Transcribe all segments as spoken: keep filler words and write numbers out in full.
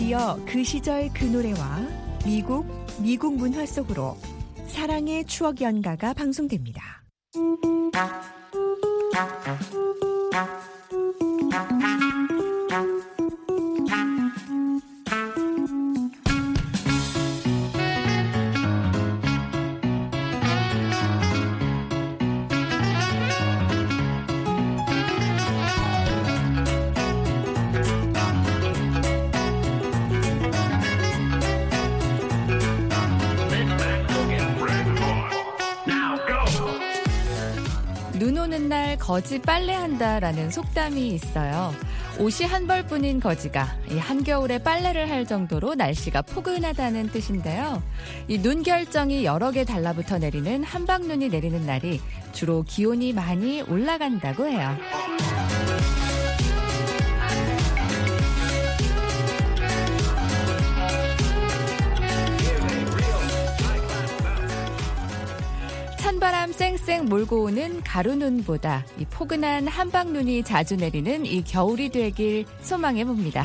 이어 그 시절 그 노래와 미국, 미국 문화 속으로 사랑의 추억 연가가 방송됩니다. 눈 오는 날 거지 빨래한다라는 속담이 있어요. 옷이 한 벌뿐인 거지가 이 한겨울에 빨래를 할 정도로 날씨가 포근하다는 뜻인데요. 이 눈 결정이 여러 개 달라붙어 내리는 한방눈이 내리는 날이 주로 기온이 많이 올라간다고 해요. 찬바람 쌩쌩 몰고 오는 가루눈보다 이 포근한 한방눈이 자주 내리는 이 겨울이 되길 소망해봅니다.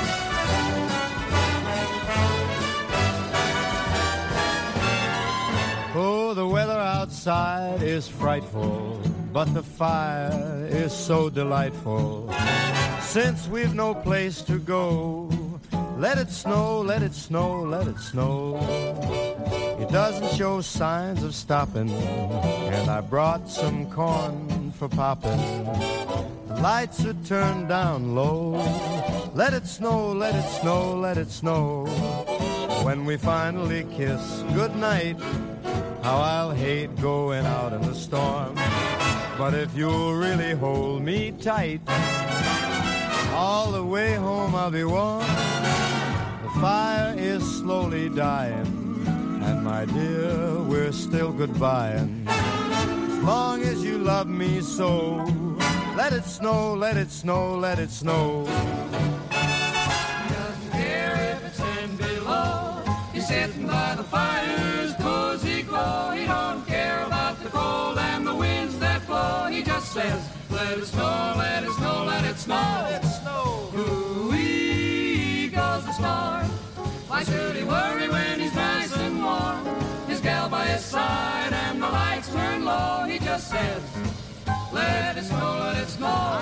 Oh, the weather outside is frightful, but the fire is so delightful. Since we've no place to go, let it snow, let it snow, let it snow. It doesn't show signs of stopping, and I brought some corn for popping. The lights are turned down low. Let it snow, let it snow, let it snow. When we finally kiss goodnight, how I'll hate going out in the storm. But if you'll really hold me tight, all the way home I'll be warm. The fire is slowly dying, and my dear, we're still goodbying. As long as you love me so, let it snow, let it snow, let it snow. He doesn't care if it's ten below. He's sitting by the fire's cozy glow. He don't care about the cold and the winds that blow. He just says, let it snow, let it snow, let it snow. Let it snow. Ooh-wee goes the storm. Why should he worry when he's nice and warm? His gal by his side and the lights turn low. He just says, let it snow, let it snow.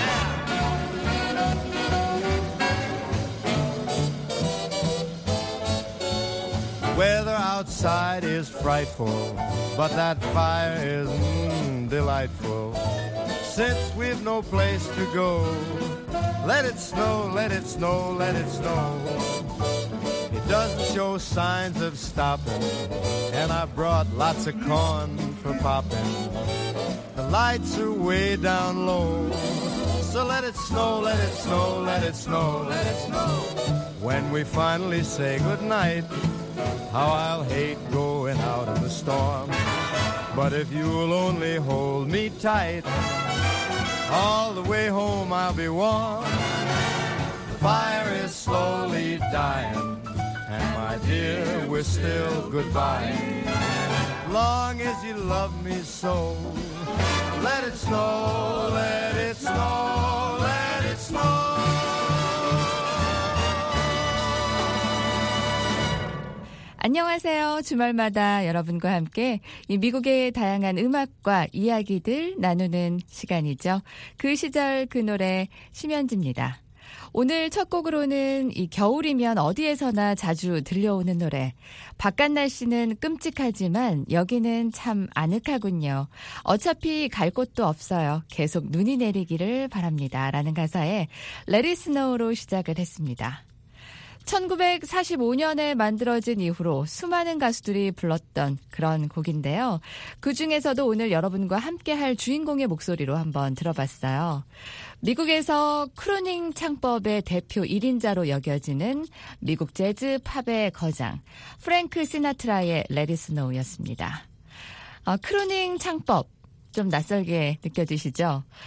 The weather outside is frightful, but that fire is mm, delightful. Since we've no place to go, let it snow, let it snow, let it snow. It doesn't show signs of stopping, and I brought lots of corn for popping. The lights are way down low, so let it snow, let it snow, let it snow, let it snow. When we finally say goodnight, how I'll hate going out in the storm. But if you'll only hold me tight, all the way home I'll be warm. The fire is slowly dying, and my dear, we're still goodbye. Long as you love me so, let it snow, let it snow, let it snow. 안녕하세요. 주말마다 여러분과 함께 이 미국의 다양한 음악과 이야기들 나누는 시간이죠. 그 시절 그 노래 심연지입니다. 오늘 첫 곡으로는 이 겨울이면 어디에서나 자주 들려오는 노래. 바깥 날씨는 끔찍하지만 여기는 참 아늑하군요. 어차피 갈 곳도 없어요. 계속 눈이 내리기를 바랍니다. 라는 가사에 Let It Snow로 시작을 했습니다. 천구백사십오 년에 만들어진 이후로 수많은 가수들이 불렀던 그런 곡인데요. 그중에서도 오늘 여러분과 함께할 주인공의 목소리로 한번 들어봤어요. 미국에서 크루닝 창법의 대표 일 인자로 여겨지는 미국 재즈 팝의 거장 프랭크 시나트라의 Let It Snow였습니다. 어, 크루닝 창법 좀 낯설게 느껴지시죠?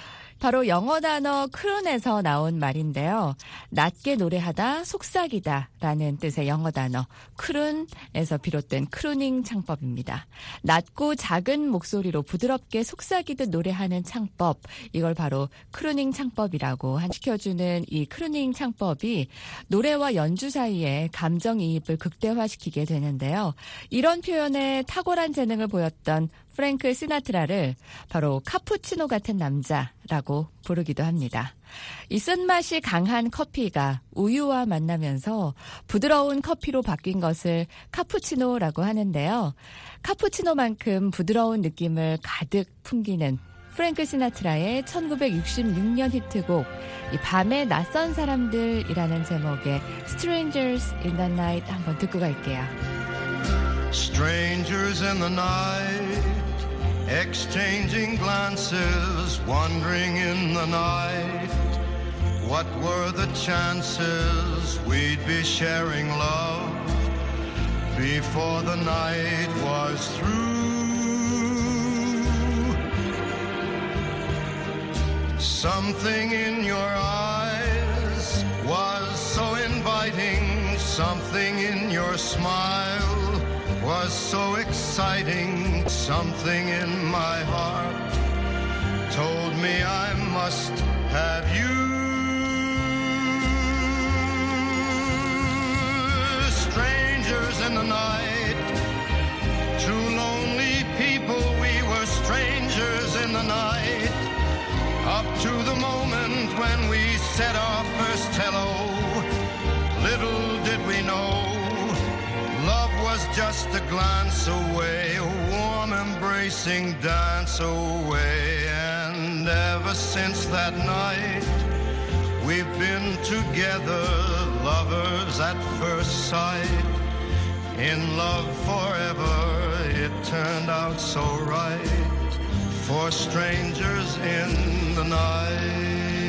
바로 영어 단어 크룬에서 나온 말인데요. 낮게 노래하다 속삭이다 라는 뜻의 영어 단어 크룬에서 비롯된 크루닝 창법입니다. 낮고 작은 목소리로 부드럽게 속삭이듯 노래하는 창법, 이걸 바로 크루닝 창법이라고 시켜주는 이 크루닝 창법이 노래와 연주 사이에 감정이입을 극대화시키게 되는데요. 이런 표현에 탁월한 재능을 보였던 프랭크 시나트라를 바로 카푸치노 같은 남자라고 부르기도 합니다. 이 쓴맛이 강한 커피가 우유와 만나면서 부드러운 커피로 바뀐 것을 카푸치노라고 하는데요. 카푸치노만큼 부드러운 느낌을 가득 풍기는 프랭크 시나트라의 천구백육십육 년 히트곡 이 밤의 낯선 사람들이라는 제목의 Strangers in the Night 한번 듣고 갈게요. Strangers in the night, exchanging glances, wandering in the night. What were the chances we'd be sharing love before the night was through? Something in your eyes was so inviting, something in your smile was so exciting, something in my heart told me I must have you. Strangers in the night, two lonely people, we were strangers in the night, up to the moment when we said our first hello. Little did we know love was just a glance away, a warm embracing dance away. And ever since that night, we've been together, lovers at first sight. In love forever, it turned out so right, for strangers in the night.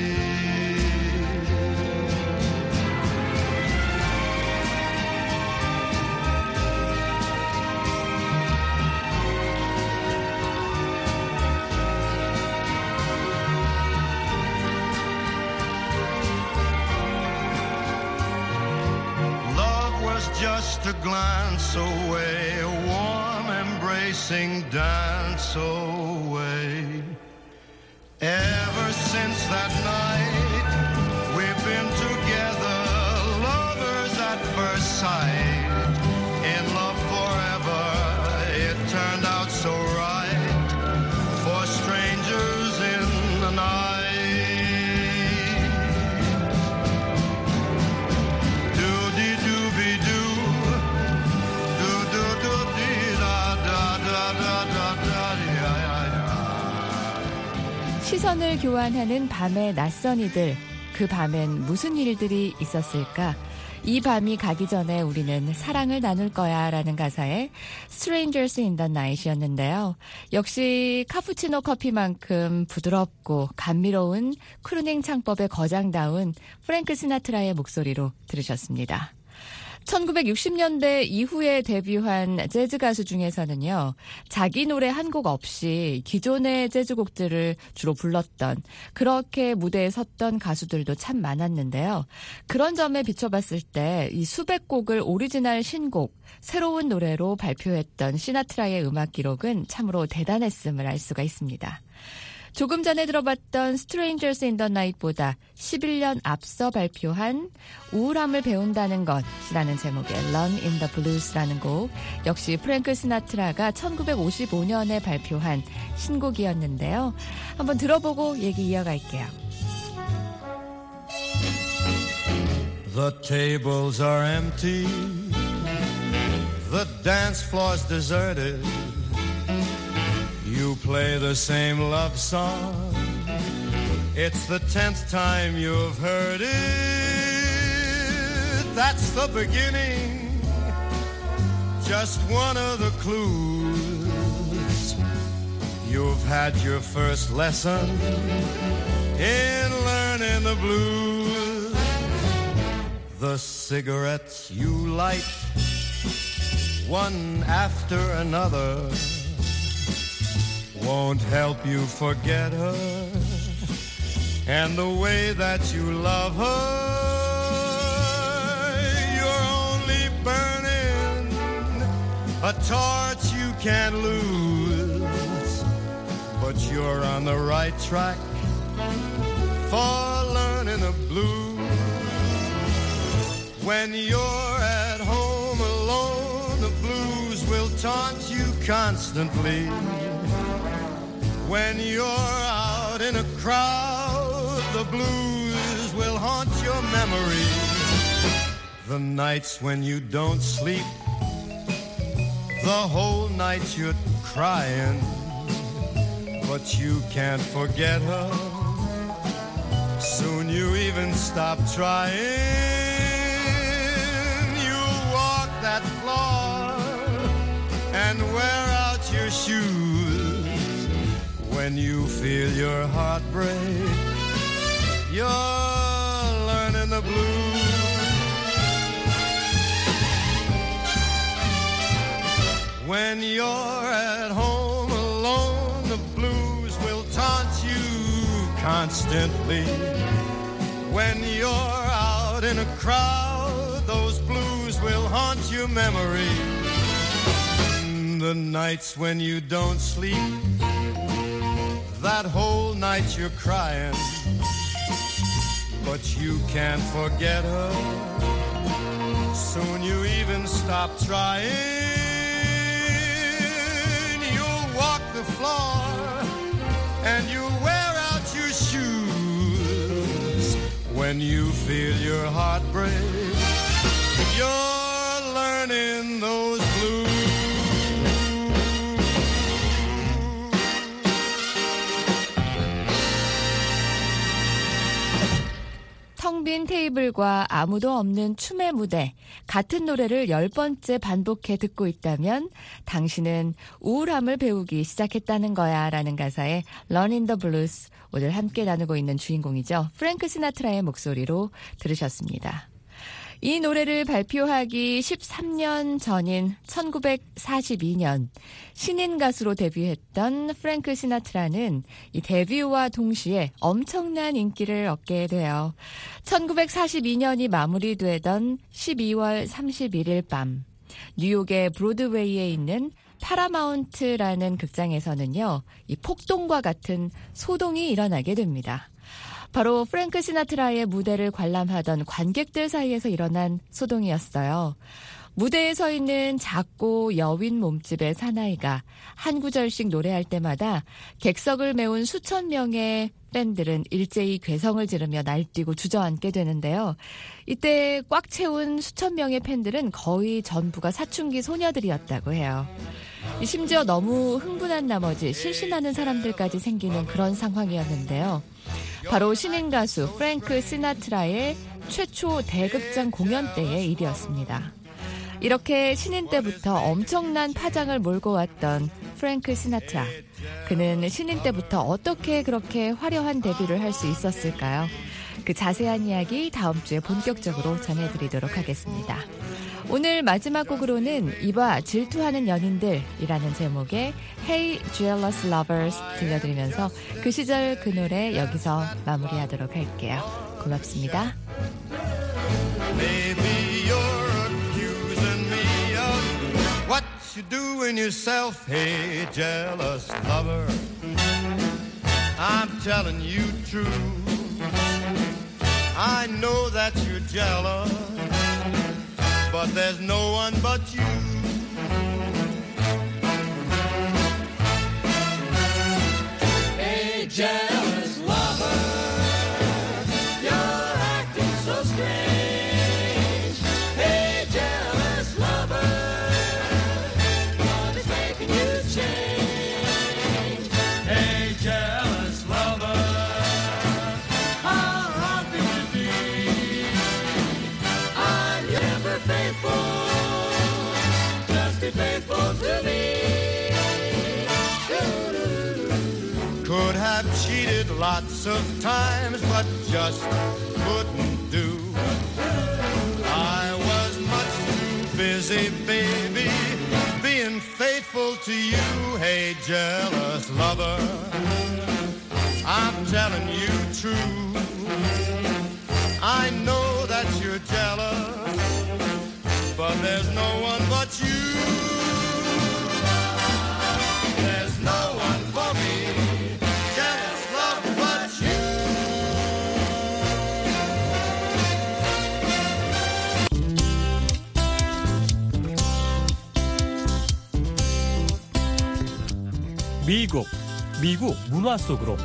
Just a glance away, a warm embracing dance away. Ever since that night, we've been together, lovers at first sight. In love forever, it turned out so right, for strangers in the night. 시선을 교환하는 밤의 낯선 이들, 그 밤엔 무슨 일들이 있었을까? 이 밤이 가기 전에 우리는 사랑을 나눌 거야 라는 가사의 Strangers in the Night이었는데요. 역시 카푸치노 커피만큼 부드럽고 감미로운 크루닝 창법의 거장다운 프랭크 시나트라의 목소리로 들으셨습니다. 천구백육십 년대 이후에 데뷔한 재즈 가수 중에서는요, 자기 노래 한 곡 없이 기존의 재즈곡들을 주로 불렀던, 그렇게 무대에 섰던 가수들도 참 많았는데요. 그런 점에 비춰봤을 때 이 수백 곡을 오리지널 신곡, 새로운 노래로 발표했던 시나트라의 음악 기록은 참으로 대단했음을 알 수가 있습니다. 조금 전에 들어봤던 Strangers in the Night보다 십일 년 앞서 발표한 우울함을 배운다는 것이라는 제목의 Run in the Blues라는 곡, 역시 프랭크 시나트라가 천구백오십오 년에 발표한 신곡이었는데요. 한번 들어보고 얘기 이어갈게요. The tables are empty, the dance floor's deserted. You play the same love song, it's the tenth time you've heard it. That's the beginning, just one of the clues. You've had your first lesson in learning the blues. The cigarettes you light, one after another, won't help you forget her. and the way that you love her, you're only burning a torch you can't lose. But you're on the right track for learning the blues. When you're at home alone, the blues will taunt you constantly. When you're out in a crowd, the blues will haunt your memory. The nights when you don't sleep, the whole night you're crying, but you can't forget her. Soon you even stop trying. You'll walk that floor and wear out your shoes. When you feel your heart break, you're learning the blues. When you're at home alone, the blues will taunt you constantly. When you're out in a crowd, those blues will haunt your memory. The nights when you don't sleep, that whole night you're crying, but you can't forget her. Soon you even stop trying. You'll walk the floor and you'll wear out your shoes. When you feel your heart break, you're learning those blues. 텅 빈 테이블과 아무도 없는 춤의 무대, 같은 노래를 열 번째 반복해 듣고 있다면 당신은 우울함을 배우기 시작했다는 거야 라는 가사의 Learning the Blues, 오늘 함께 나누고 있는 주인공이죠. 프랭크 시나트라의 목소리로 들으셨습니다. 이 노래를 발표하기 십삼 년 전인 천구백사십이 년 신인 가수로 데뷔했던 프랭크 시나트라는 이 데뷔와 동시에 엄청난 인기를 얻게 돼요. 천구백사십이 년이 마무리되던 십이월 삼십일일 밤 뉴욕의 브로드웨이에 있는 파라마운트라는 극장에서는요, 이 폭동과 같은 소동이 일어나게 됩니다. 바로 프랭크 시나트라의 무대를 관람하던 관객들 사이에서 일어난 소동이었어요. 무대에 서 있는 작고 여윈 몸집의 사나이가 한 구절씩 노래할 때마다 객석을 메운 수천 명의 팬들은 일제히 괴성을 지르며 날뛰고 주저앉게 되는데요. 이때 꽉 채운 수천 명의 팬들은 거의 전부가 사춘기 소녀들이었다고 해요. 심지어 너무 흥분한 나머지 실신하는 사람들까지 생기는 그런 상황이었는데요. 바로 신인 가수 프랭크 시나트라의 최초 대극장 공연 때의 일이었습니다. 이렇게 신인 때부터 엄청난 파장을 몰고 왔던 프랭크 시나트라. 그는 신인 때부터 어떻게 그렇게 화려한 데뷔를 할 수 있었을까요? 그 자세한 이야기 다음 주에 본격적으로 전해드리도록 하겠습니다. 오늘 마지막 곡으로는 이봐 질투하는 연인들이라는 제목의 Hey Jealous Lovers 들려드리면서 그 시절 그 노래 여기서 마무리하도록 할게요. 고맙습니다. Maybe you're accusing me of what you do in yourself, hey jealous lover. I'm telling you true. I know that you're jealous, but there's no one but you. Hey, jealous lover, you're acting so strange. Hey, jealous lover, what is making you change? Hey, jealous lover, how wrong could you be? I'm never faithful, just be faithful to me. Could have cheated lots of times, but just couldn't do. I was much too busy, baby, being faithful to you. Hey, jealous lover, I'm telling you true. I know that you're jealous, but there's no one but you. There's no one for me, jealous love but you. 미국, 미국 문화 속으로.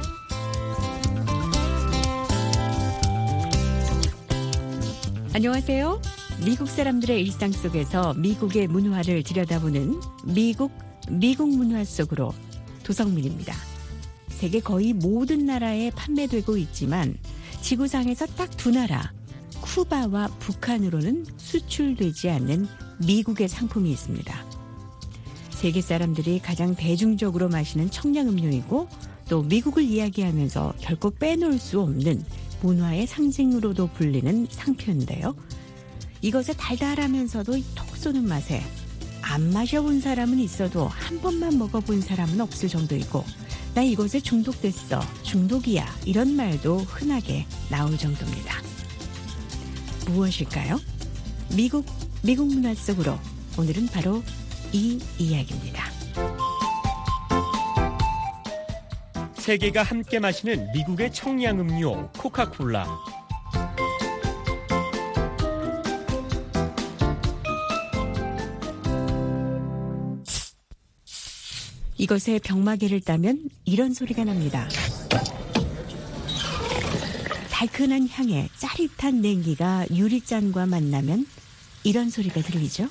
안녕하세요. 미국 사람들의 일상 속에서 미국의 문화를 들여다보는 미국, 미국 문화 속으로 도성민입니다. 세계 거의 모든 나라에 판매되고 있지만 지구상에서 딱 두 나라, 쿠바와 북한으로는 수출되지 않는 미국의 상품이 있습니다. 세계 사람들이 가장 대중적으로 마시는 청량음료이고 또 미국을 이야기하면서 결코 빼놓을 수 없는 문화의 상징으로도 불리는 상표인데요. 이것의 달달하면서도 톡 쏘는 맛에 안 마셔본 사람은 있어도 한 번만 먹어본 사람은 없을 정도이고 나 이것에 중독됐어, 중독이야 이런 말도 흔하게 나올 정도입니다. 무엇일까요? 미국, 미국 문화 속으로 오늘은 바로 이 이야기입니다. 세계가 함께 마시는 미국의 청량음료 코카콜라. 이것의 병마개를 따면 이런 소리가 납니다. 달큰한 향에 짜릿한 냉기가 유리잔과 만나면 이런 소리가 들리죠.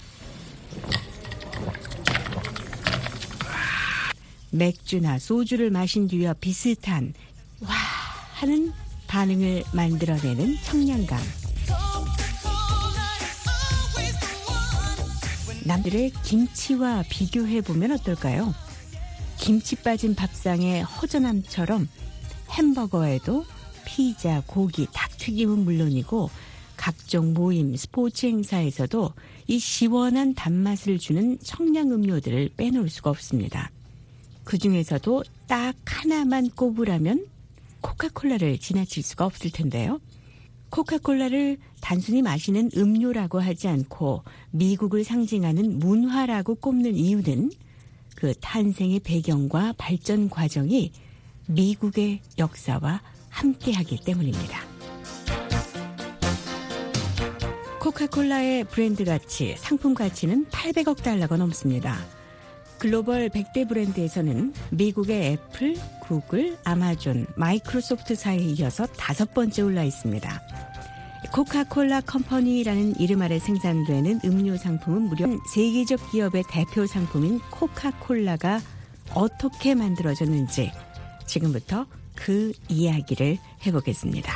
맥주나 소주를 마신 뒤와 비슷한 와 하는 반응을 만들어내는 청량감. 남들의 김치와 비교해보면 어떨까요? 김치 빠진 밥상의 허전함처럼 햄버거에도 피자, 고기, 닭튀김은 물론이고 각종 모임, 스포츠 행사에서도 이 시원한 단맛을 주는 청량음료들을 빼놓을 수가 없습니다. 그 중에서도 딱 하나만 꼽으라면 코카콜라를 지나칠 수가 없을 텐데요. 코카콜라를 단순히 마시는 음료라고 하지 않고 미국을 상징하는 문화라고 꼽는 이유는 그 탄생의 배경과 발전 과정이 미국의 역사와 함께하기 때문입니다. 코카콜라의 브랜드 가치, 상품 가치는 팔백억 달러가 넘습니다. 글로벌 백 대 브랜드에서는 미국의 애플, 구글, 아마존, 마이크로소프트 사이에 이어서 다섯 번째 올라 있습니다. 코카콜라 컴퍼니라는 이름 아래 생산되는 음료 상품은 무려 세계적 기업의 대표 상품인 코카콜라가 어떻게 만들어졌는지 지금부터 그 이야기를 해보겠습니다.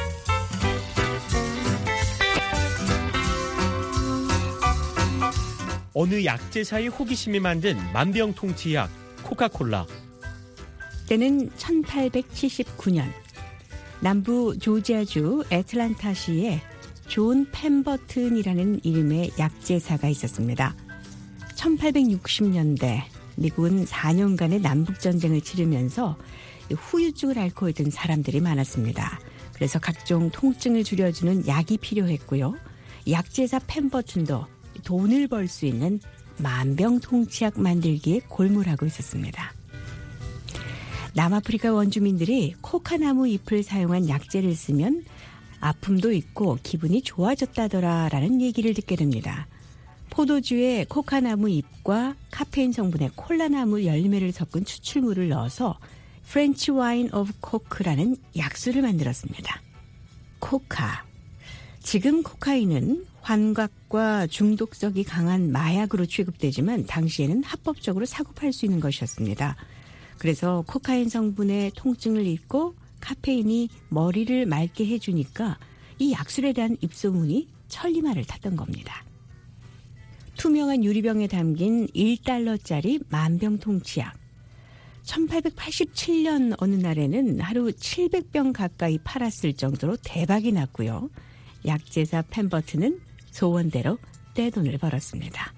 어느 약제사의 호기심이 만든 만병통치약 코카콜라. 때는 천팔백칠십구 년 남부 조지아주 애틀란타시에 존 펜버튼이라는 이름의 약제사가 있었습니다. 천팔백육십 년대 미국은 사 년간의 남북전쟁을 치르면서 후유증을 앓고 있던 사람들이 많았습니다. 그래서 각종 통증을 줄여주는 약이 필요했고요. 약제사 펜버튼도 돈을 벌 수 있는 만병통치약 만들기에 골몰하고 있었습니다. 남아프리카 원주민들이 코카나무 잎을 사용한 약재를 쓰면 아픔도 있고 기분이 좋아졌다더라라는 얘기를 듣게 됩니다. 포도주에 코카나무 잎과 카페인 성분의 콜라나무 열매를 섞은 추출물을 넣어서 프렌치 와인 오브 코크라는 약수를 만들었습니다. 코카. 지금 코카인은 환각과 중독성이 강한 마약으로 취급되지만 당시에는 합법적으로 사고 팔 수 있는 것이었습니다. 그래서 코카인 성분의 통증을 잊고 카페인이 머리를 맑게 해주니까 이 약술에 대한 입소문이 천리말을 탔던 겁니다. 투명한 유리병에 담긴 일 달러짜리 만병통치약. 천팔백팔십칠 년 어느 날에는 하루 칠백 병 가까이 팔았을 정도로 대박이 났고요. 약제사 펜버튼은 소원대로 떼돈을 벌었습니다.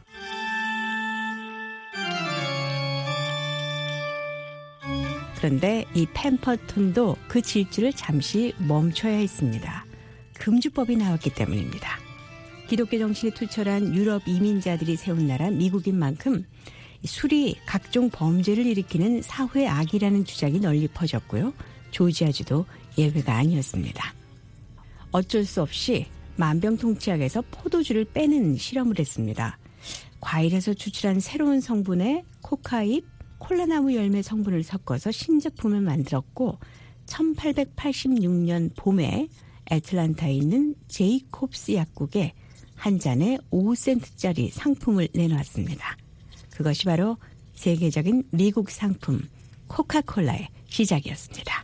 그런데 이 펜퍼톤도 그 질주를 잠시 멈춰야 했습니다. 금주법이 나왔기 때문입니다. 기독교 정신이 투철한 유럽 이민자들이 세운 나라 미국인 만큼 술이 각종 범죄를 일으키는 사회 악이라는 주장이 널리 퍼졌고요. 조지아주도 예외가 아니었습니다. 어쩔 수 없이 만병통치약에서 포도주를 빼는 실험을 했습니다. 과일에서 추출한 새로운 성분에 코카잎, 콜라나무 열매 성분을 섞어서 신제품을 만들었고 천팔백팔십육 년 봄에 애틀란타에 있는 제이콥스 약국에 한 잔에 오 센트짜리 상품을 내놓았습니다. 그것이 바로 세계적인 미국 상품 코카콜라의 시작이었습니다.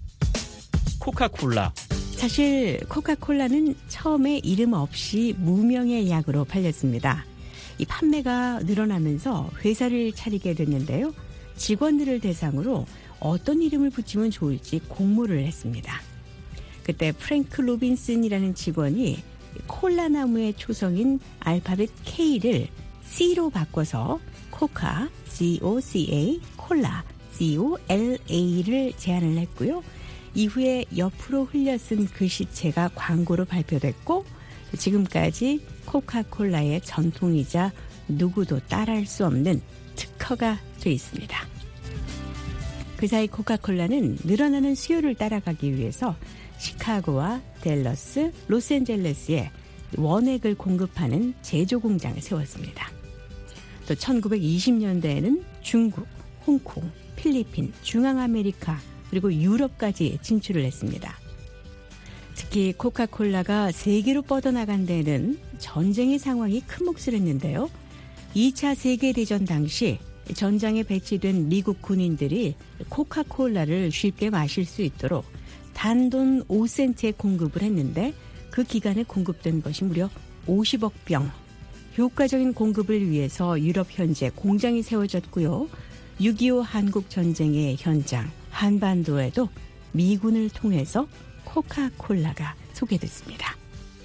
코카콜라. 사실 코카콜라는 처음에 이름 없이 무명의 약으로 팔렸습니다. 이 판매가 늘어나면서 회사를 차리게 됐는데요. 직원들을 대상으로 어떤 이름을 붙이면 좋을지 공모를 했습니다. 그때 프랭크 로빈슨이라는 직원이 콜라나무의 초성인 알파벳 K를 C로 바꿔서 코카, 씨 오 씨 에이, 콜라, 씨 오 엘 에이를 제안을 했고요. 이후에 옆으로 흘려 쓴 글씨체가 광고로 발표됐고 지금까지 코카콜라의 전통이자 누구도 따라할 수 없는 특허가 돼 있습니다. 그 사이 코카콜라는 늘어나는 수요를 따라가기 위해서 시카고와 댈러스, 로스앤젤레스에 원액을 공급하는 제조 공장을 세웠습니다. 또 천구백이십 년대에는 중국, 홍콩, 필리핀, 중앙아메리카 그리고 유럽까지 진출을 했습니다. 특히 코카콜라가 세계로 뻗어나간 데에는 전쟁의 상황이 큰 몫을 했는데요. 이 차 세계대전 당시 전장에 배치된 미국 군인들이 코카콜라를 쉽게 마실 수 있도록 단돈 오 센트에 공급을 했는데 그 기간에 공급된 것이 무려 오십억 병. 효과적인 공급을 위해서 유럽 현지에 공장이 세워졌고요. 육이오 한국전쟁의 현장 한반도에도 미군을 통해서 코카콜라가 소개됐습니다.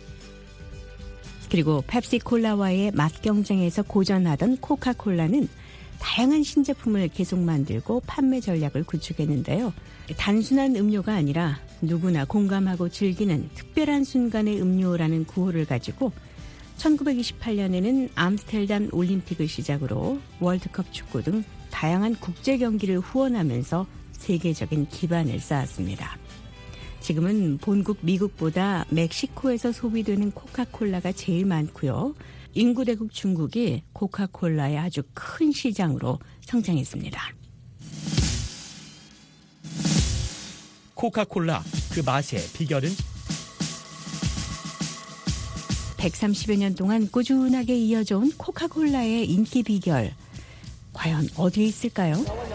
그리고 펩시콜라와의 맛 경쟁에서 고전하던 코카콜라는 다양한 신제품을 계속 만들고 판매 전략을 구축했는데요. 단순한 음료가 아니라 누구나 공감하고 즐기는 특별한 순간의 음료라는 구호를 가지고 천구백이십팔 년에는 암스테르담 올림픽을 시작으로 월드컵 축구 등 다양한 국제 경기를 후원하면서 세계적인 기반을 쌓았습니다. 지금은 본국 미국보다 멕시코에서 소비되는 코카콜라가 제일 많고요. 인구대국 중국이 코카콜라의 아주 큰 시장으로 성장했습니다. 코카콜라, 그 맛의 비결은? 백삼십여 년 동안 꾸준하게 이어져온 코카콜라의 인기 비결. 과연 어디에 있을까요?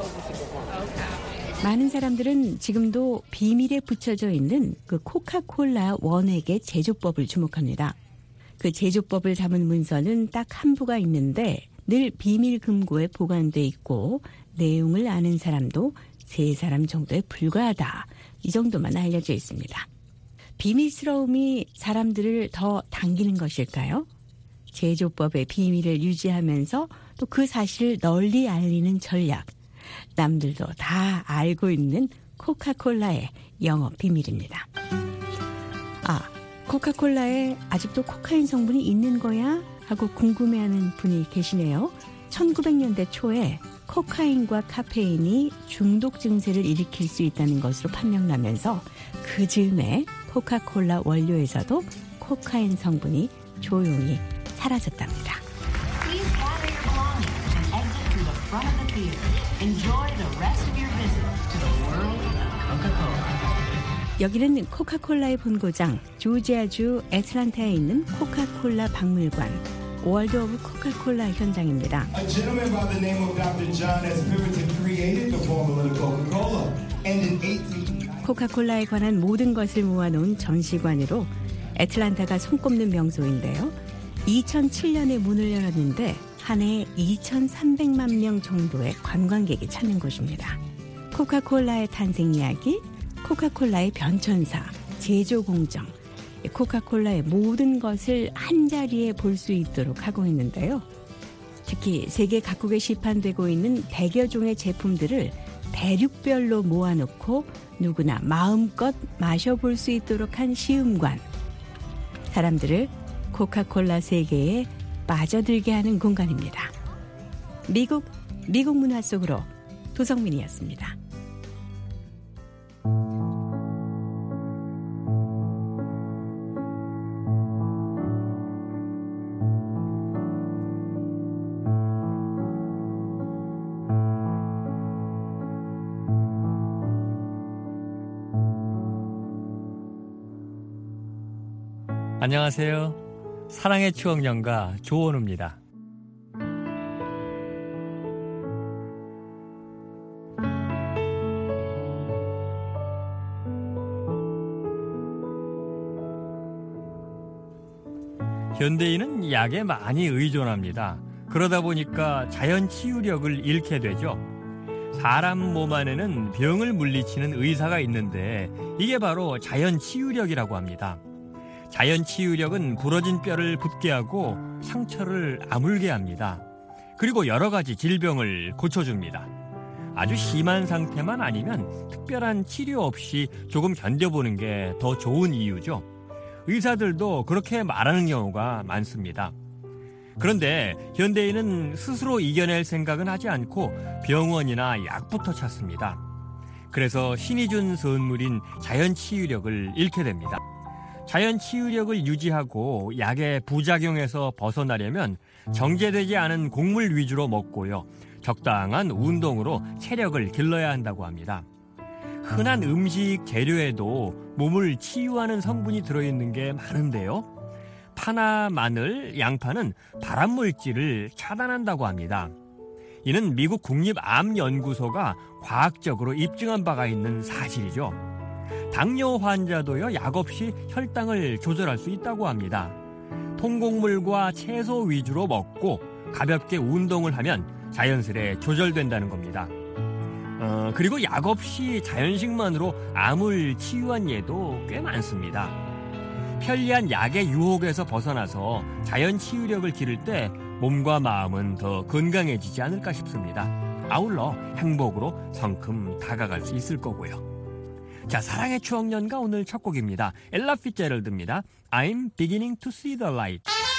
많은 사람들은 지금도 비밀에 붙여져 있는 그 코카콜라 원액의 제조법을 주목합니다. 그 제조법을 담은 문서는 딱 한 부가 있는데 늘 비밀 금고에 보관돼 있고 내용을 아는 사람도 세 사람 정도에 불과하다. 이 정도만 알려져 있습니다. 비밀스러움이 사람들을 더 당기는 것일까요? 제조법의 비밀을 유지하면서 또 그 사실을 널리 알리는 전략. 남들도 다 알고 있는 코카콜라의 영업 비밀입니다. 아, 코카콜라에 아직도 코카인 성분이 있는 거야? 하고 궁금해하는 분이 계시네요. 천구백 년대 초에 코카인과 카페인이 중독 증세를 일으킬 수 있다는 것으로 판명나면서 그 즈음에 코카콜라 원료에서도 코카인 성분이 조용히 사라졌답니다. 여기는 코카콜라의 본고장 조지아주 애틀란타에 있는 코카콜라 박물관 월드 오브 코카콜라 현장입니다. A gentleman by the name of 닥터 John S. Pemberton created the formula of Coca-Cola. And in eighteen 코카콜라에 관한 모든 것을 모아놓은 전시관으로 애틀란타가 손꼽는 명소인데요. 이천칠 년에 문을 열었는데 한 해 이천삼백만 명 정도의 관광객이 찾는 곳입니다. 코카콜라의 탄생 이야기, 코카콜라의 변천사, 제조 공정, 코카콜라의 모든 것을 한자리에 볼 수 있도록 하고 있는데요. 특히 세계 각국에 시판되고 있는 백여 종의 제품들을 대륙별로 모아놓고 누구나 마음껏 마셔볼 수 있도록 한 시음관. 사람들을 코카콜라 세계에 빠져들게 하는 공간입니다. 미국, 미국 문화 속으로 도성민이었습니다. 안녕하세요. 사랑의 추억 연가 조원우입니다. 현대인은 약에 많이 의존합니다. 그러다 보니까 자연 치유력을 잃게 되죠. 사람 몸 안에는 병을 물리치는 의사가 있는데 이게 바로 자연 치유력이라고 합니다. 자연 치유력은 부러진 뼈를 붙게 하고 상처를 아물게 합니다. 그리고 여러 가지 질병을 고쳐줍니다. 아주 심한 상태만 아니면 특별한 치료 없이 조금 견뎌보는 게 더 좋은 이유죠. 의사들도 그렇게 말하는 경우가 많습니다. 그런데 현대인은 스스로 이겨낼 생각은 하지 않고 병원이나 약부터 찾습니다. 그래서 신이 준 선물인 자연 치유력을 잃게 됩니다. 자연 치유력을 유지하고 약의 부작용에서 벗어나려면 정제되지 않은 곡물 위주로 먹고요. 적당한 운동으로 체력을 길러야 한다고 합니다. 흔한 음식 재료에도 몸을 치유하는 성분이 들어있는 게 많은데요. 파나 마늘, 양파는 발암물질을 차단한다고 합니다. 이는 미국 국립암연구소가 과학적으로 입증한 바가 있는 사실이죠. 당뇨 환자도요, 약 없이 혈당을 조절할 수 있다고 합니다. 통곡물과 채소 위주로 먹고 가볍게 운동을 하면 자연스레 조절된다는 겁니다. 어, 그리고 약 없이 자연식만으로 암을 치유한 예도 꽤 많습니다. 편리한 약의 유혹에서 벗어나서 자연 치유력을 기를 때 몸과 마음은 더 건강해지지 않을까 싶습니다. 아울러 행복으로 성큼 다가갈 수 있을 거고요. 자, 사랑의 추억 연가 오늘 첫 곡입니다. 엘라 피츠제럴드입니다. I'm beginning to see the light.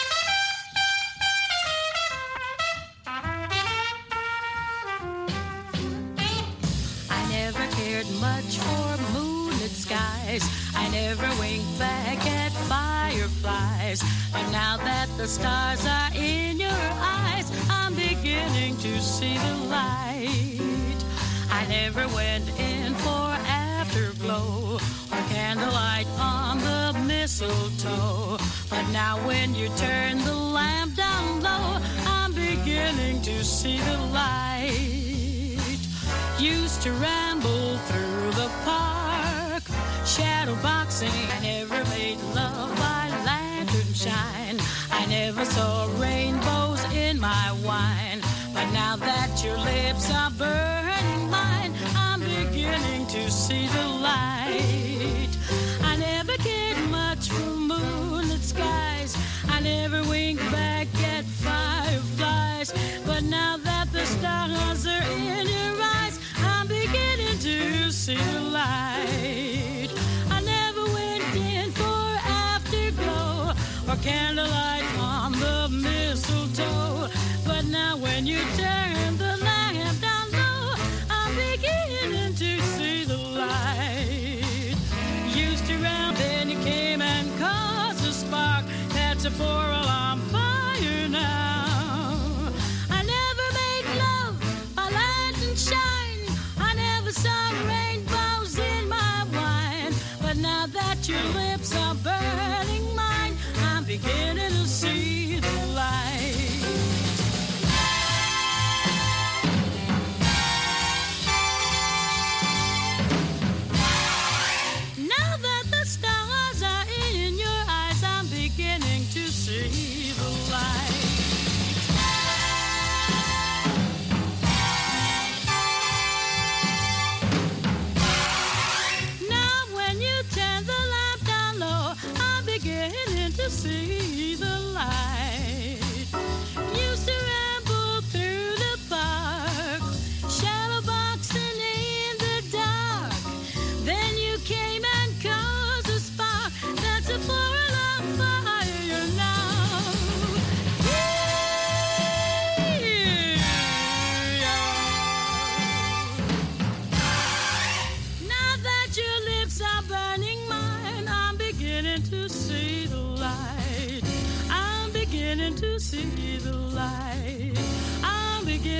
I never cared much for moonlit skies. I never winked back at fireflies. But now that the stars are in your eyes, I'm beginning to see the light. I never went in for afterglow or candlelight on the mistletoe. But now when you turn the lamp down low, I'm beginning to see the light. Used to ramble through the park, shadow boxing. I never made love by lantern shine. I never saw rainbows in my wine. But now that your lips are burning mine, I'm beginning to see the light. I never cared much for moonlit skies. I never winked back at fireflies. But now that the stars are in your eyes, I'm beginning to see the light. I never went in for afterglow or candlelight on the mistletoe. But now when you turn the lamp down low, I'm beginning to see the light. Used to round, then you came and caused a spark. That's a four-alarm fire now. I never made love by lantern shine. I never saw rainbows in my wine. But now that your lips are burning mine, I'm beginning to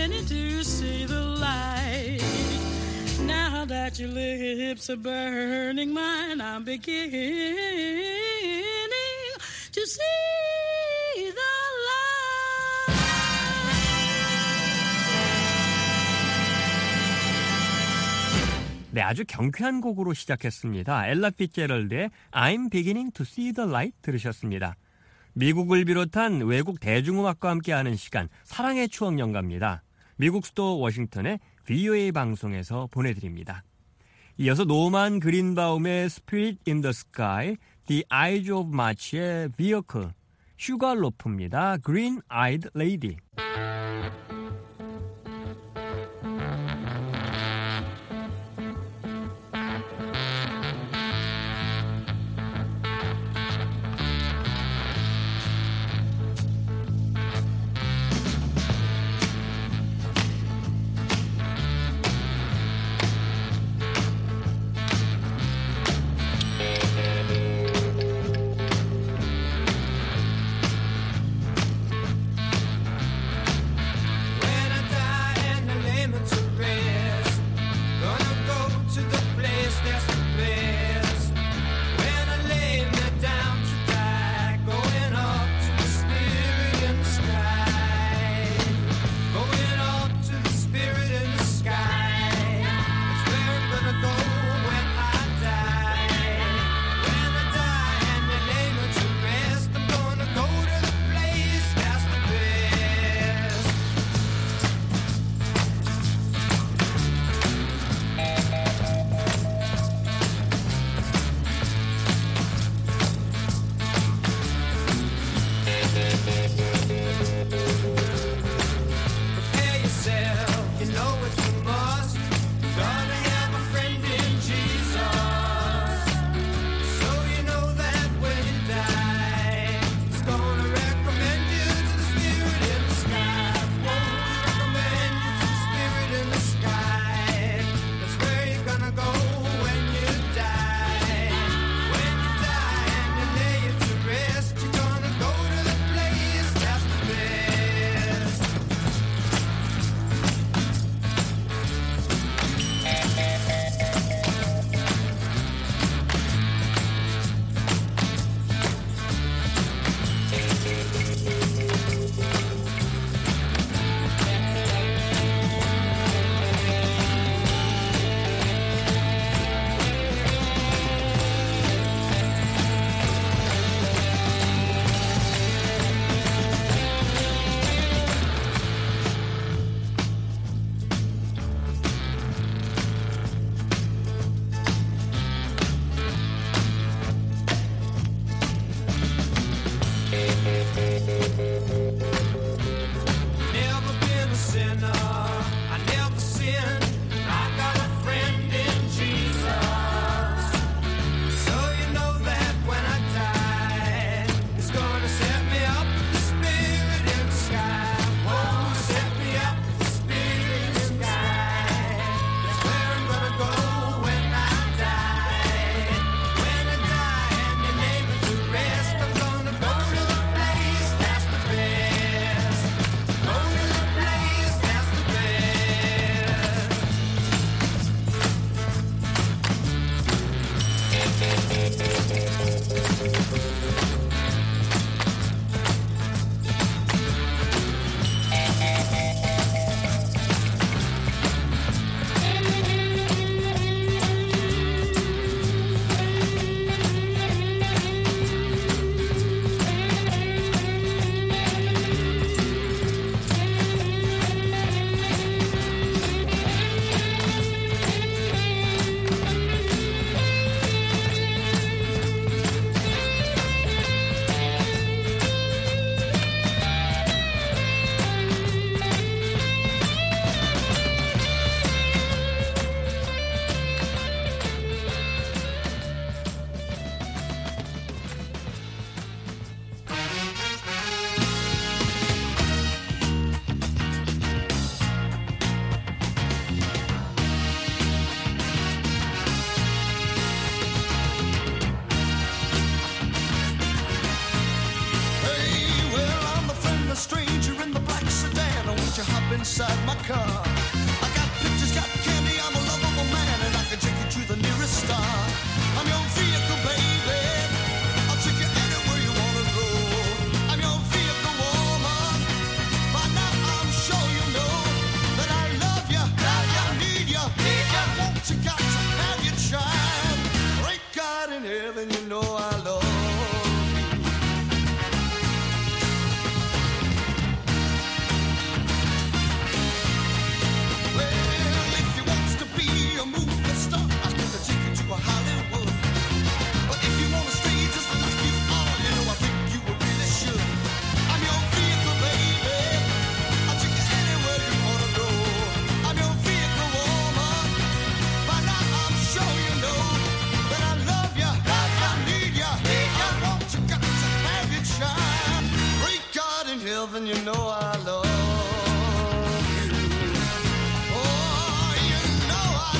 beginning to see the light. Now that your lips are burning mine, I'm beginning to see the light. 네, 아주 경쾌한 곡으로 시작했습니다. 엘라 피츠제럴드의 I'm beginning to see the light 들으셨습니다. 미국을 비롯한 외국 대중음악과 함께하는 시간, 사랑의 추억 연가입니다. 미국 수도 워싱턴의 브이오에이 방송에서 보내드립니다. 이어서 노만 그린바움의 Spirit in the Sky, The Eyes of March의 Vehicle, 슈가로프입니다. Green Eyed Lady. inside my car. I got pictures, got candy, I'm a lovable man, and I can take you to the nearest star. I'm your vehicle, baby. I'll take you anywhere you wanna go. I'm your vehicle, woman. By now I'm sure you know that I love you, that I need you, need you. I want you, got to have your child. Great God in heaven, you know I love you. And you know I love you. Oh, you know I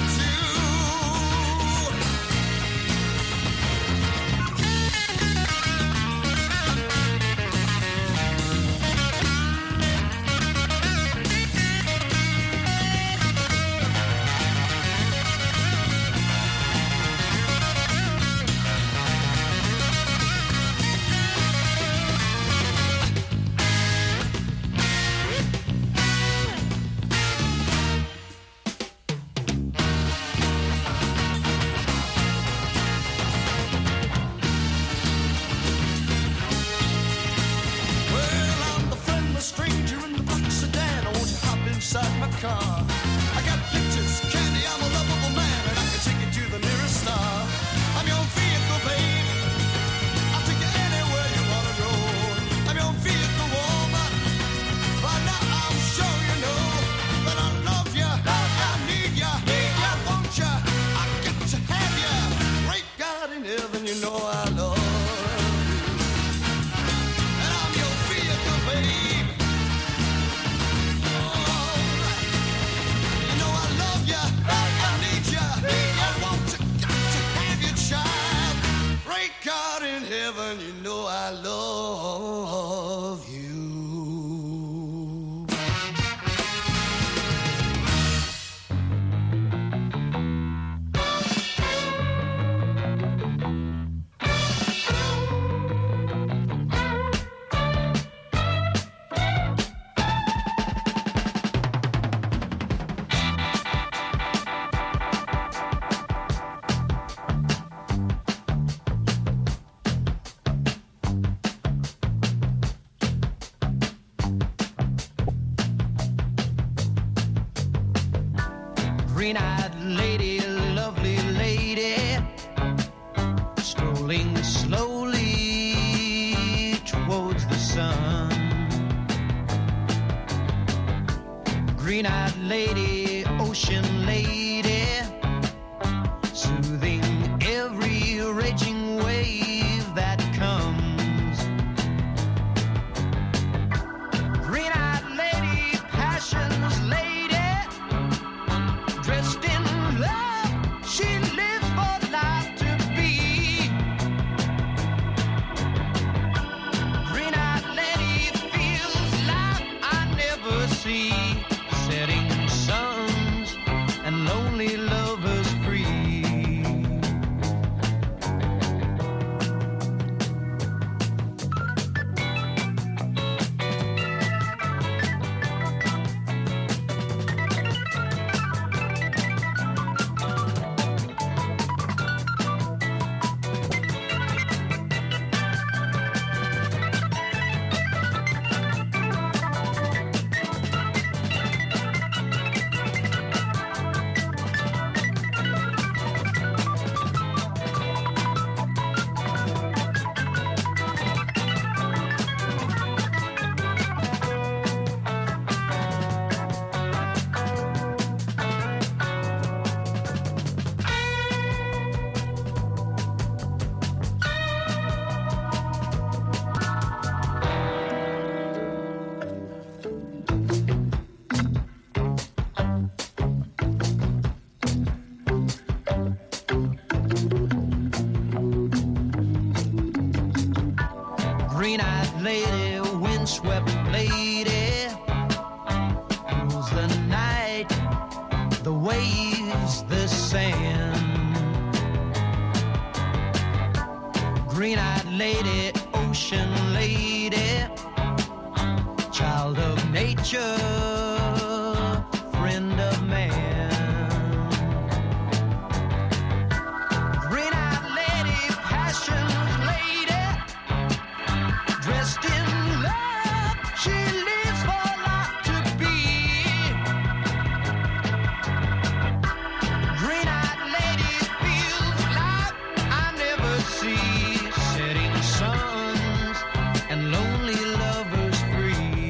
green-eyed lady, lovely lady, strolling slowly towards the sun. Green-eyed lady, ocean lady, soothing every raging wave that comes. Green-eyed lady, passion's lady, dressed in love, she lives for life to be. Green-eyed lady feels life I never see, setting suns and lonely lovers free. friend of man. Green-eyed lady, passion's lady, dressed in love, she lives for life to be. Green-eyed lady feels like I never see, setting suns and lonely lovers free.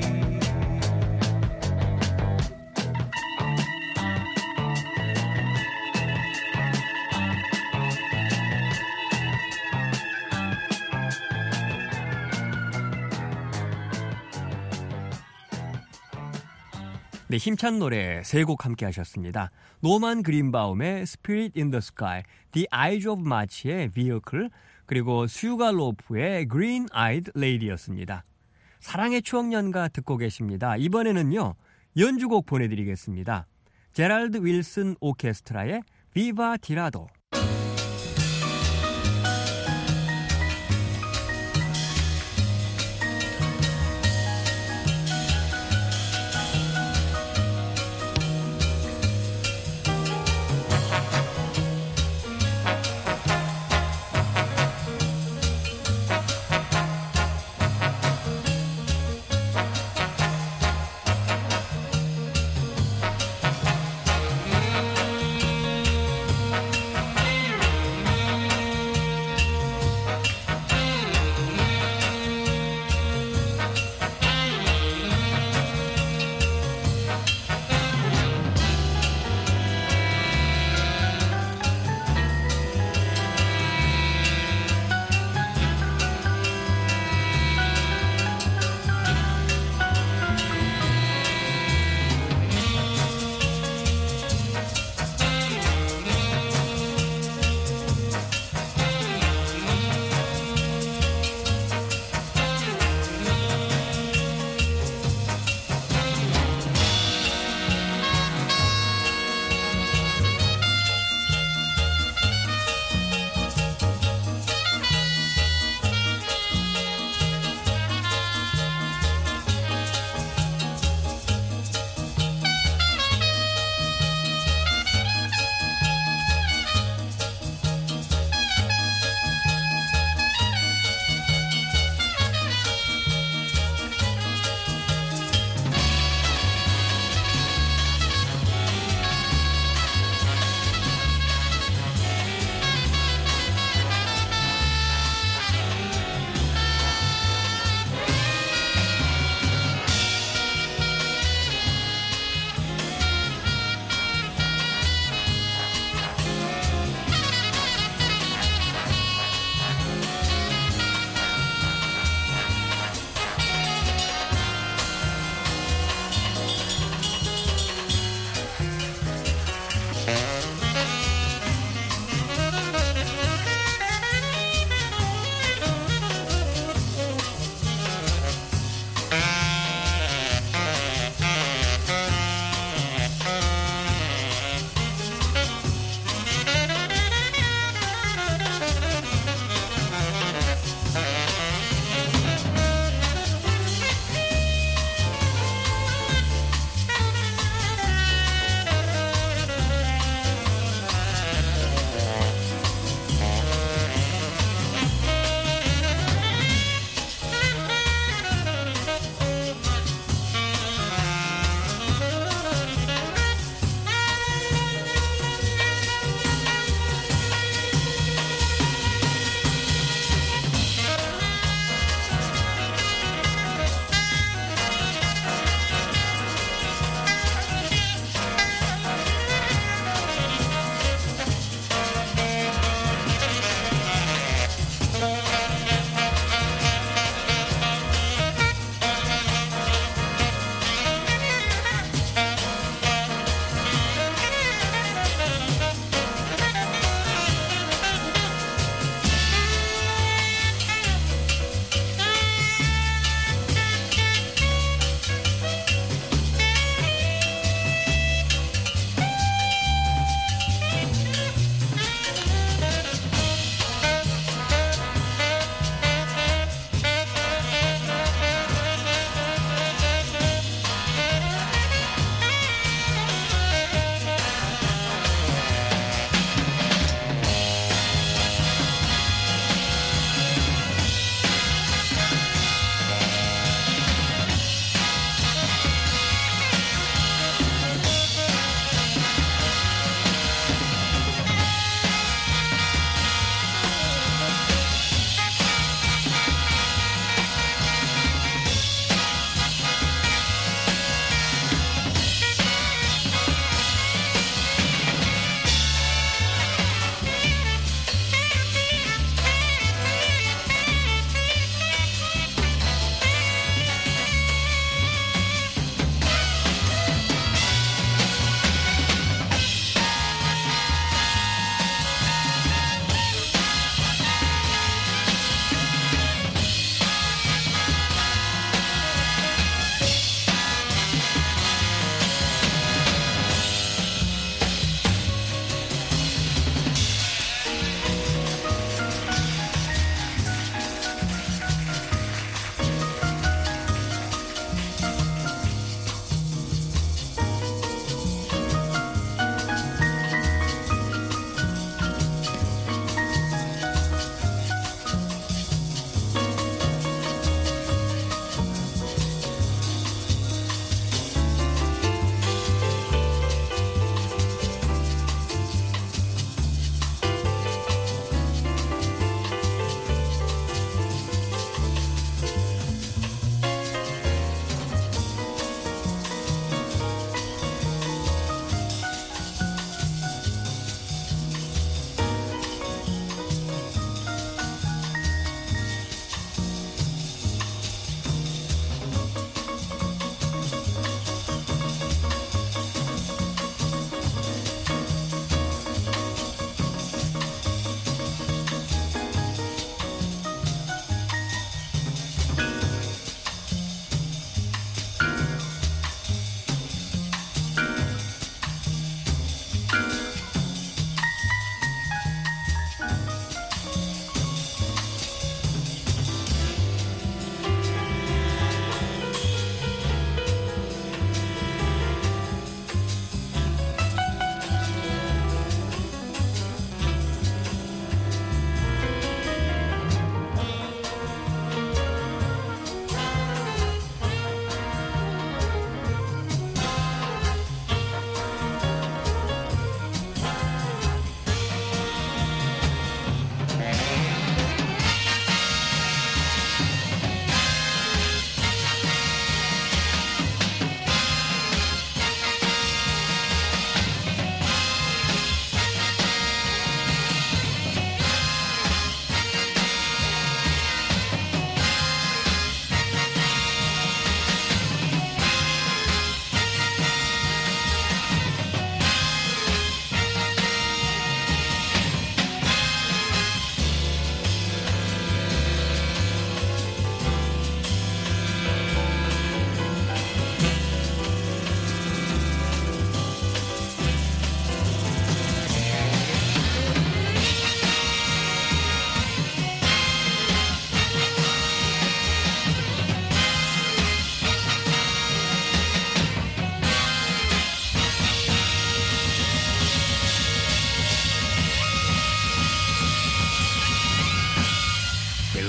네, 힘찬 노래 세 곡 함께 하셨습니다. 노만 그린바움의 Spirit in the Sky, The Eyes of March의 Vehicle, 그리고 슈가로프의 Green Eyed Lady였습니다. 사랑의 추억연가 듣고 계십니다. 이번에는요, 연주곡 보내드리겠습니다. 제랄드 윌슨 오케스트라의 Viva Tirado.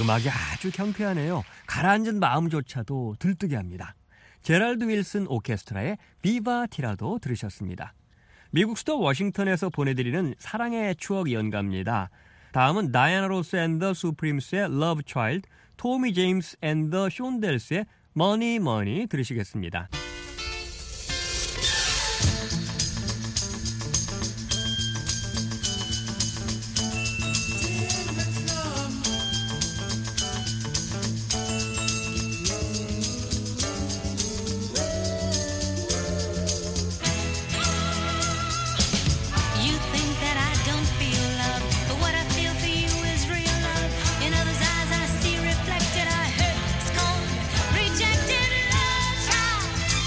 음악이 아주 경쾌하네요. 가라앉은 마음조차도 들뜨게 합니다. 제랄드 윌슨 오케스트라의 비바 티라도 들으셨습니다. 미국 수도 워싱턴에서 보내드리는 사랑의 추억 연가입니다. 다음은 다이애나 로스 앤 더 수프림스의 Love Child, 토미 제임스 앤 더 숀델스의 Money Money 들으시겠습니다. Rejected love child.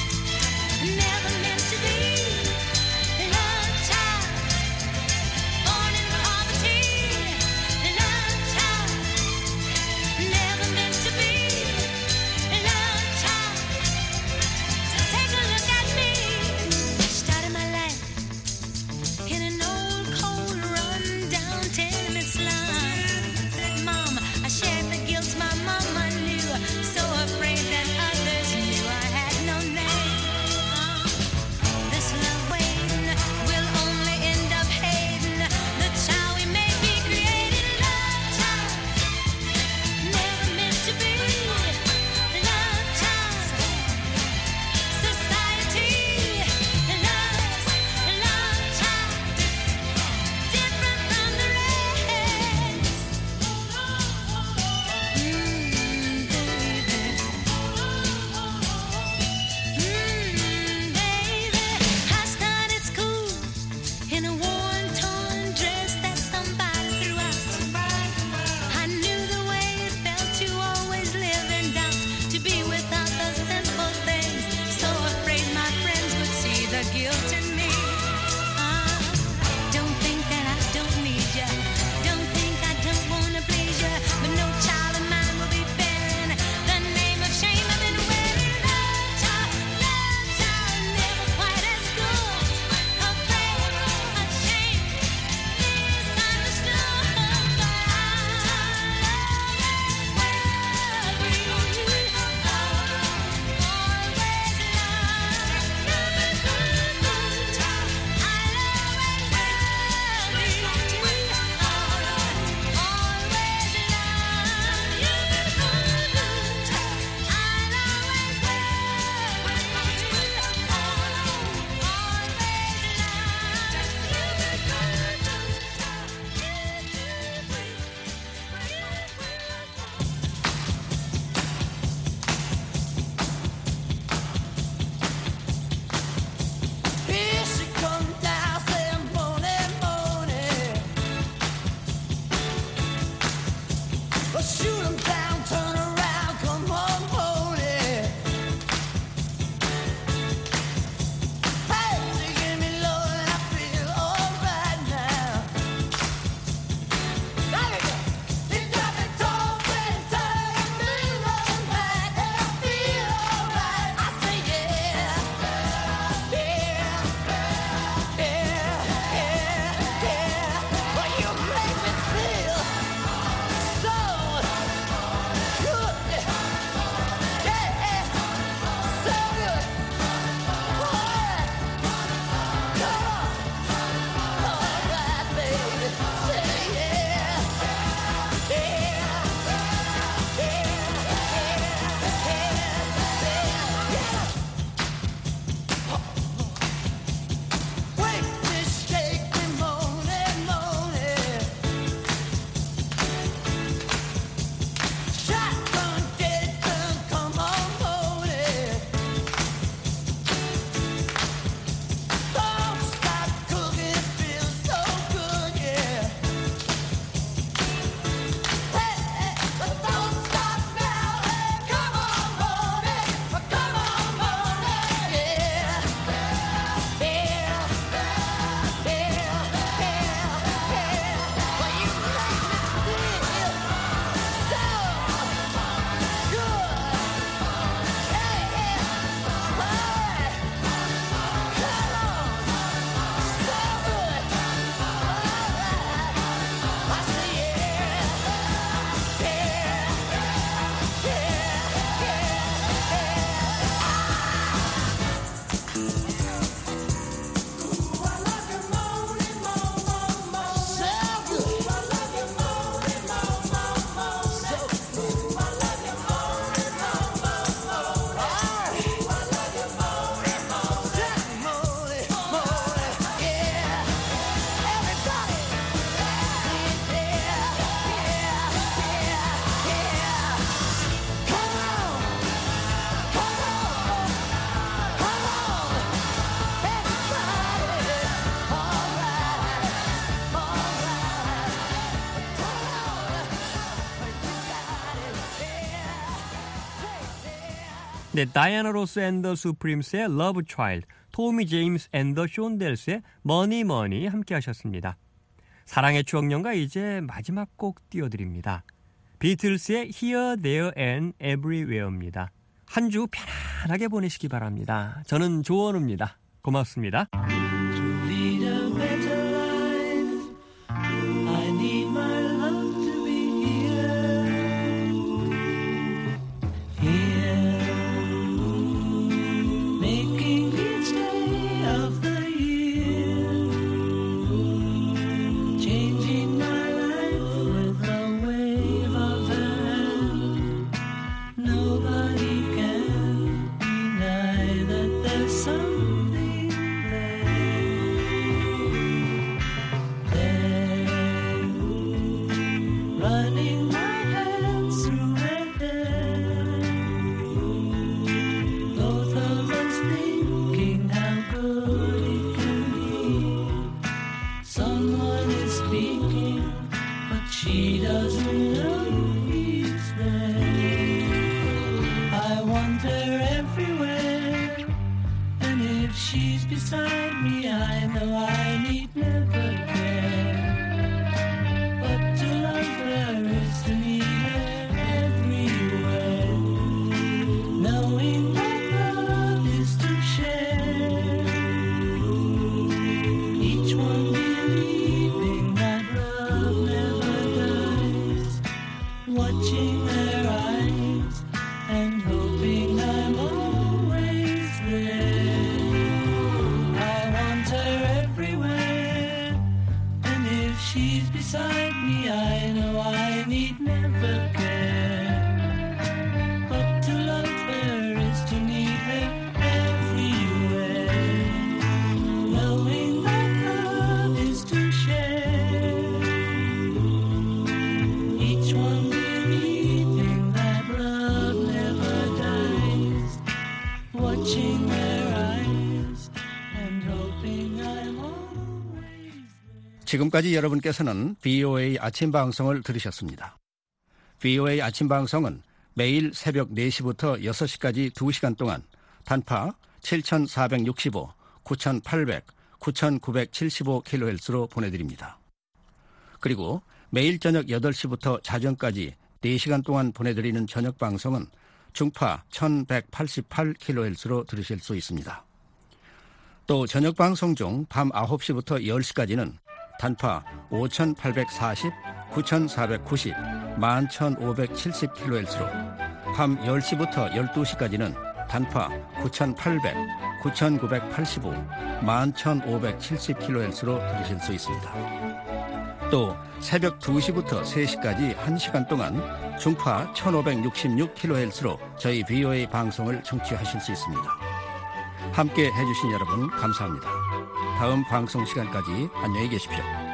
네, 다이아나 로스 앤 더 수프림스의 Love Child, 토미 제임스 앤 더 숀델스의 Money Money 함께 하셨습니다. 사랑의 추억연가 이제 마지막 곡 띄워드립니다. 비틀스의 Here, There and Everywhere입니다. 한 주 편안하게 보내시기 바랍니다. 저는 조원우입니다. 고맙습니다. She doesn't know he's there. I want her everywhere, and if she's beside me, I know I need never care. But to love her is to need her everywhere, knowing that love is to share. Each one believing that love never dies, watching their eyes and hoping I'm always there. I want her everywhere, and if she's beside me, I know I need never care. But to love her is to need her everywhere, knowing that love is to share. Each one believing that love never dies, watching their eyes and hoping I'm always there. 지금까지 여러분께서는 브이오에이 아침 방송을 들으셨습니다. 브이오에이 아침 방송은 매일 새벽 네 시부터 여섯 시까지 두 시간 동안 단파 칠천사백육십오, 구천팔백, 구천구백칠십오 킬로헤르츠로 보내드립니다. 그리고 매일 저녁 여덟 시부터 자정까지 네 시간 동안 보내드리는 저녁 방송은 중파 천백팔십팔 킬로헤르츠로 들으실 수 있습니다. 또 저녁 방송 중 밤 아홉 시부터 열 시까지는 단파 오천팔백사십, 구천사백구십, 만 천오백칠십 킬로헤르츠로, 밤 열 시부터 열두 시까지는 단파 구천팔백, 구천구백팔십오, 만 천오백칠십 킬로헤르츠로 들으실 수 있습니다. 또 새벽 두 시부터 세 시까지 한 시간 동안 중파 천오백육십육 킬로헤르츠로 저희 브이오에이 방송을 청취하실 수 있습니다. 함께 해주신 여러분 감사합니다. 다음 방송 시간까지 안녕히 계십시오.